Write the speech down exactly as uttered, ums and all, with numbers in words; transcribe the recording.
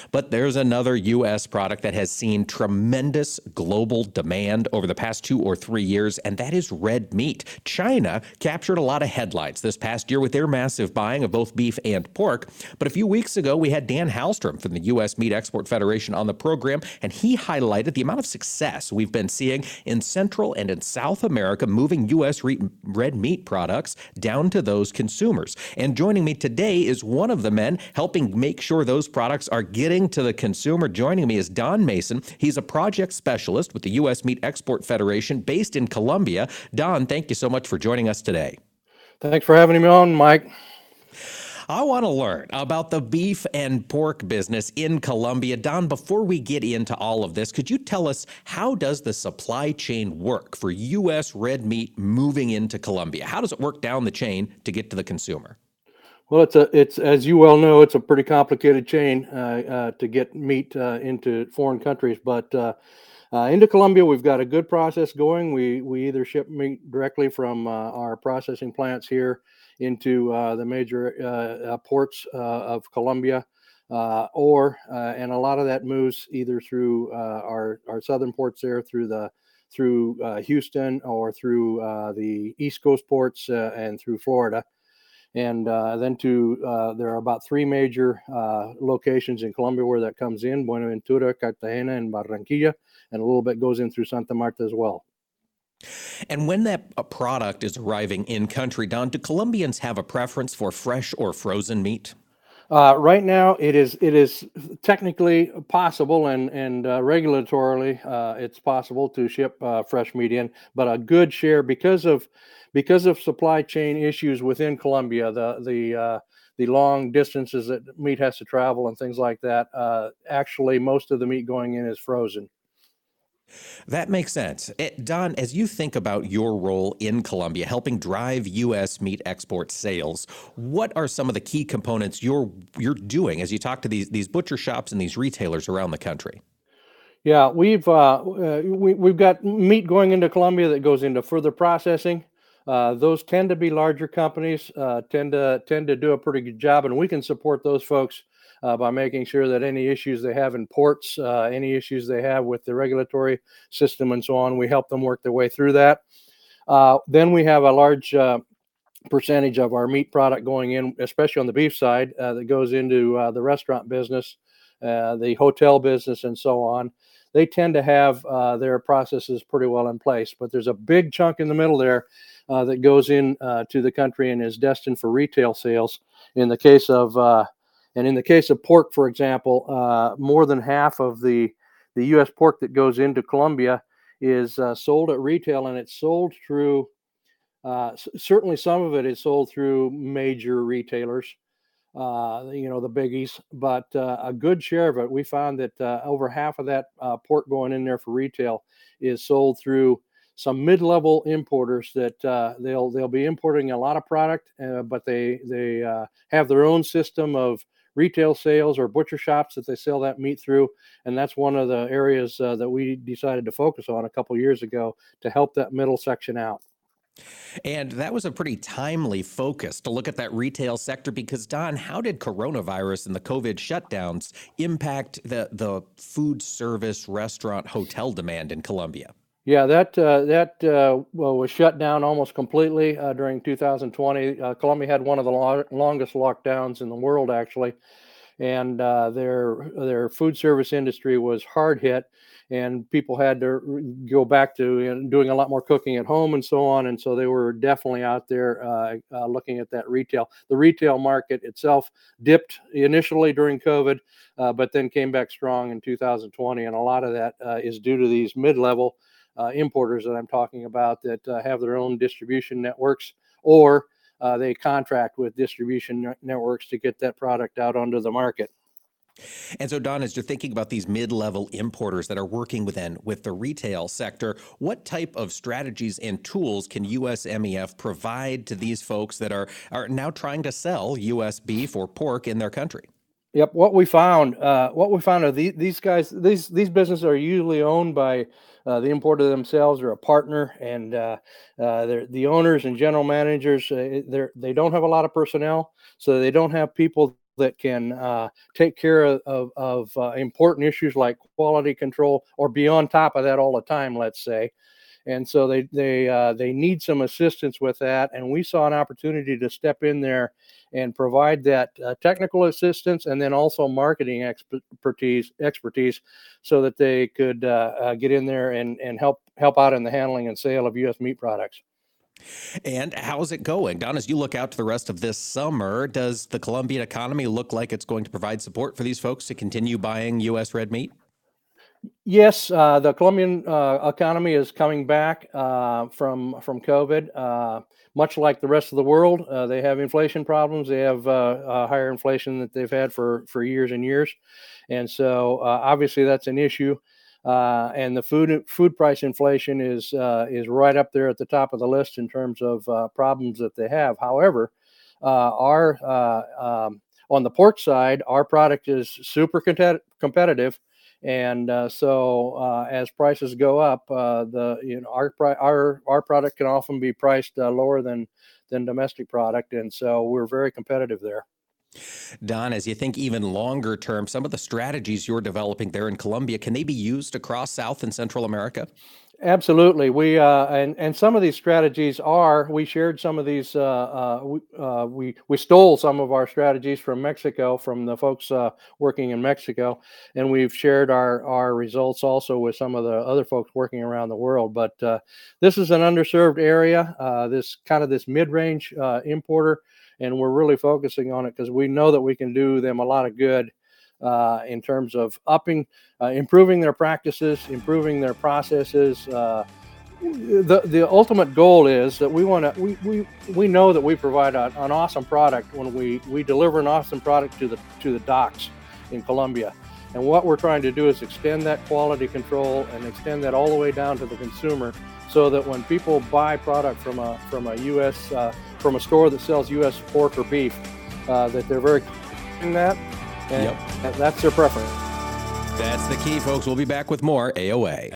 But there's another U S product that has seen tremendous global demand over the past two or three years, and that is red meat. China captured a lot of headlines this past year with their massive buying of both beef and pork. But a few weeks ago, we had Dan Halstrom from the U S Meat Export Federation on the program, and he highlighted the amount of success we've been seeing in Central and in South America, moving U S re- red meat products down to those consumers. And joining me today is one of the men helping make sure those products are getting to the consumer. Joining me is Don Mason. He's a project specialist with the U S Meat Export Federation based in Colombia. Don, thank you so much for joining us today. Thanks for having me on, Mike. I want to learn about the beef and pork business in Colombia. Don, before we get into all of this, could you tell us how does the supply chain work for U S red meat moving into Colombia? How does it work down the chain to get to the consumer? Well, it's a it's as you well know, it's a pretty complicated chain uh, uh, to get meat uh, into foreign countries. But uh, uh, into Colombia, we've got a good process going. We we either ship meat directly from uh, our processing plants here into uh, the major uh, uh, ports uh, of Colombia, uh, or uh, and a lot of that moves either through uh, our our southern ports there, through the through uh, Houston, or through uh, the East Coast ports uh, and through Florida. And uh, then to uh, there are about three major uh, locations in Colombia where that comes in: Buenaventura, Cartagena, and Barranquilla, and a little bit goes in through Santa Marta as well. And when that a product is arriving in country, Don, do Colombians have a preference for fresh or frozen meat? Uh, right now, it is it is technically possible and and uh, regulatorily uh, it's possible to ship uh, fresh meat in, but a good share because of because of supply chain issues within Colombia, the the uh, the long distances that meat has to travel and things like that. Uh, actually, most of the meat going in is frozen. That makes sense. Eh, Don, as you think about your role in Colombia, helping drive U S meat export sales, what are some of the key components you're you're doing as you talk to these these butcher shops and these retailers around the country? Yeah, we've uh, uh, we, we've got meat going into Colombia that goes into further processing. Uh, those tend to be larger companies, uh, tend to tend to do a pretty good job, and we can support those folks uh, by making sure that any issues they have in ports, uh, any issues they have with the regulatory system, and so on, we help them work their way through that. Uh, then we have a large uh, percentage of our meat product going in, especially on the beef side, uh, that goes into uh, the restaurant business, uh, the hotel business, and so on. They tend to have uh, their processes pretty well in place, but there's a big chunk in the middle there uh, that goes in uh, to the country and is destined for retail sales. In the case of uh, and in the case of pork, for example, uh, more than half of the the U S pork that goes into Colombia is uh, sold at retail, and it's sold through uh, s- certainly some of it is sold through major retailers, uh, you know, the biggies, but uh, a good share of it, we found that uh, over half of that uh, pork going in there for retail is sold through some mid-level importers that uh, they'll they'll be importing a lot of product, uh, but they they uh, have their own system of retail sales or butcher shops that they sell that meat through, and that's one of the areas uh, that we decided to focus on a couple years ago to help that middle section out. And that was a pretty timely focus to look at that retail sector because, Don, how did coronavirus and the COVID shutdowns impact the, the food service, restaurant, hotel demand in Colombia? Yeah, that uh, that uh, well, was shut down almost completely uh, during two thousand twenty. Uh, Colombia had one of the lo- longest lockdowns in the world, actually, and uh, their their food service industry was hard hit, and people had to re- go back to, you know, doing a lot more cooking at home and so on. And so they were definitely out there uh, uh, looking at that retail. The retail market itself dipped initially during COVID, uh, but then came back strong in two thousand twenty, and a lot of that uh, is due to these mid-level uh, importers that I'm talking about that uh, have their own distribution networks, or uh, they contract with distribution ne- networks to get that product out onto the market. And so, Don, as you're thinking about these mid-level importers that are working within with the retail sector, what type of strategies and tools can U S M E F provide to these folks that are are now trying to sell U S beef or pork in their country? Yep. What we found, uh, what we found are the, these guys, these these businesses are usually owned by uh, the importer themselves or a partner, and uh, uh, they're the owners and general managers. Uh, they're they don't have a lot of personnel, so they don't have people that can uh, take care of, of, of uh, important issues like quality control, or be on top of that all the time, let's say. And so they they uh, they need some assistance with that, and we saw an opportunity to step in there and provide that uh, technical assistance, and then also marketing expertise expertise, so that they could uh, uh, get in there and and help help out in the handling and sale of U S meat products. And how's it going, Don? As you look out to the rest of this summer, does the Colombian economy look like it's going to provide support for these folks to continue buying U S red meat? Yes, uh, the Colombian uh, economy is coming back uh, from from COVID. Uh, much like the rest of the world, uh, they have inflation problems. They have uh, uh, higher inflation that they've had for for years and years, and so uh, obviously that's an issue. Uh, and the food food price inflation is uh, is right up there at the top of the list in terms of uh, problems that they have. However, uh, our uh, um, on the pork side, our product is super compet- competitive. And uh, so, uh, as prices go up, uh, the you know our our our product can often be priced uh, lower than than domestic product, and so we're very competitive there. Don, as you think even longer term, some of the strategies you're developing there in Colombia, can they be used across South and Central America? Absolutely. We uh, and and some of these strategies are we shared some of these. Uh, uh, we, uh, we we stole some of our strategies from Mexico, from the folks uh, working in Mexico, and we've shared our our results also with some of the other folks working around the world. But uh, this is an underserved area. Uh, this kind of this mid-range uh, importer, and we're really focusing on it because we know that we can do them a lot of good. Uh, in terms of upping, uh, improving their practices, improving their processes. Uh, the the ultimate goal is that we want to we, we we know that we provide a, an awesome product when we we deliver an awesome product to the to the docks in Colombia. And what we're trying to do is extend that quality control and extend that all the way down to the consumer, so that when people buy product from a from a U S uh, from a store that sells U S pork or beef, uh, that they're very in that. And yep. that's their preference. That's the key, folks. We'll be back with more A O A.